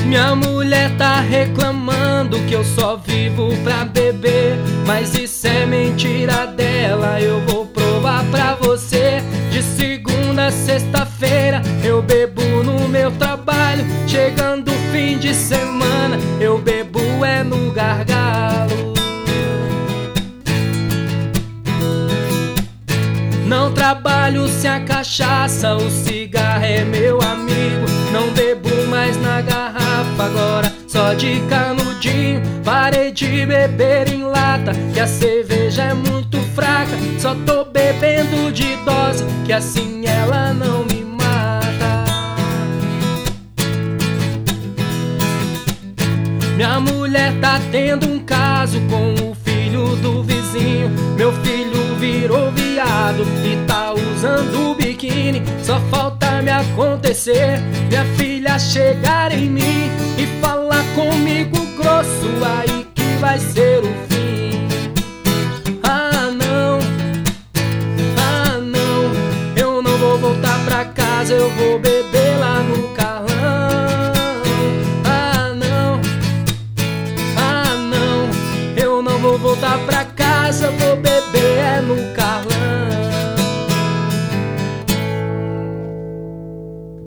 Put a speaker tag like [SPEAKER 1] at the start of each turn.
[SPEAKER 1] Minha mulher tá reclamando que eu só vivo pra beber, mas isso é mentira dela, eu vou provar pra você. De segunda a sexta-feira eu bebo no meu trabalho, chegando o fim de semana eu bebo é no gargalo. Não trabalho sem a cachaça, o cigarro é meu amigo. Não bebo mais na garrafa, agora só de canudinho. Parei de beber em lata, que a cerveja é muito fraca. Só tô bebendo de dose, que assim ela não me mata. Minha mulher tá tendo um caso com o filho do vizinho. Meu filho virou viado e tá usando biquíni. Só falta me acontecer, minha filha chegar em mim e falar comigo grosso, aí que vai ser o fim. Ah não, eu não vou voltar pra casa, eu vou beber lá no carrão. Ah não, eu não vou voltar pra